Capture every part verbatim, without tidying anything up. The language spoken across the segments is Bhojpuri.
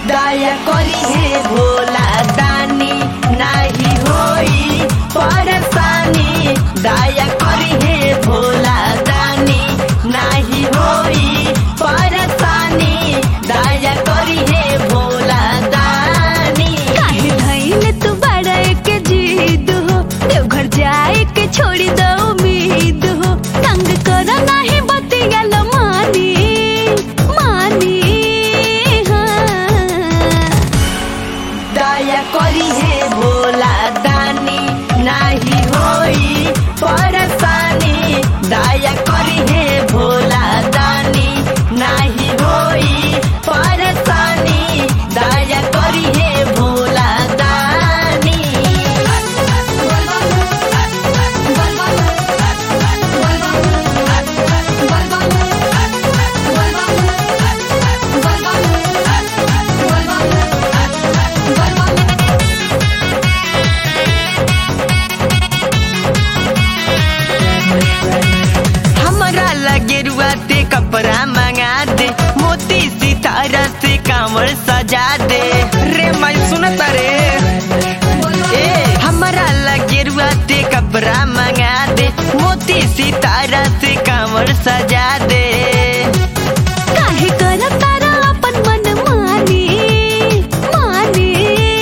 दया करी हे भोला दानी नाही होई परेशानी। दया करी हे भोला दानी नाही होई परेशानी। दया करी हे भोला दानी। काहे धइले तू बड़ा एक जिद हो, देवघर जाए के छोड़ी दो उम्मीद हो। तंग करो नाही बतिया लो मानी मानी। दया करी हे भोला दानी नाही होई परेशानी। दया करी हे भोला दानी नाही होई परेशानी। दया करी हे भोला दानी। हमरा लगे रुआ ते कपड़ा मंगा दे, मोती सितारा से कांवड़ सजा दे। रे मैं सुनता रे ए हमरा लगे रुआ ते कपड़ा मंगा दे, मोती सितारा से कांवड़ सजा दे। काहे कर तारा अपन मन मानी मानी।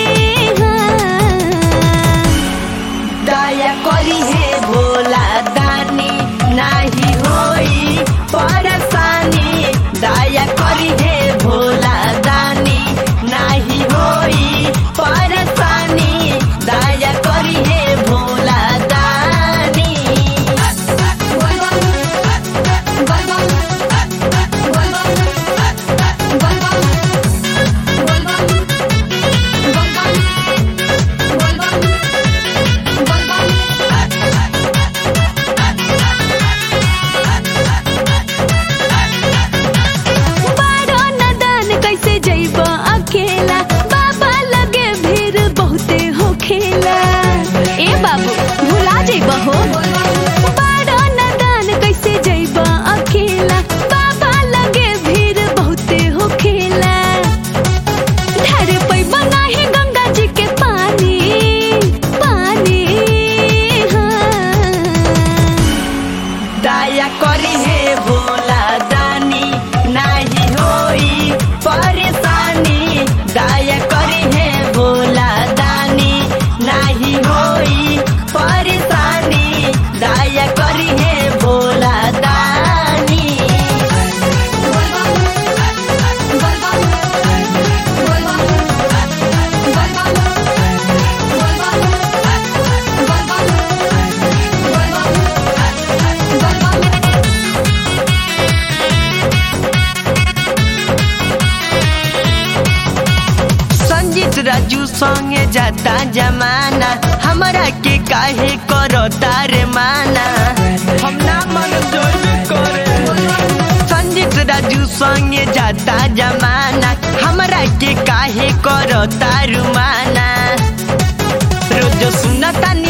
दया करी हे भोला दानी नाही होई परेशानी। दया करी हे भोला दानी नाही होई परेशानी। दया करी हे भोला दानी। बारो नदान कैसे जइबो अकेला, बाबा लगे भीड़ बहुते होखेला। ए बाबू भुला जइबो हो। बारो नदान कैसे जइबो अकेला, बाबा लगे भीड़ बहुते होखेला। ढेर पैबा नाही गंगा जी के पानी पानी। दया करी हे भोला दानी नाही होई परेशानी। दया करी हे भोला दानी नाही होई परेशानी। दया करी हे भोला दानी। संजीत राजू संगे जाता जमाना, हमरा के काहे करो तारे माना। हम ना मन जोड़ करे संजीत राजू संगे जाता जमाना, हमरा के काहे करो तारू माना। रोज सुनता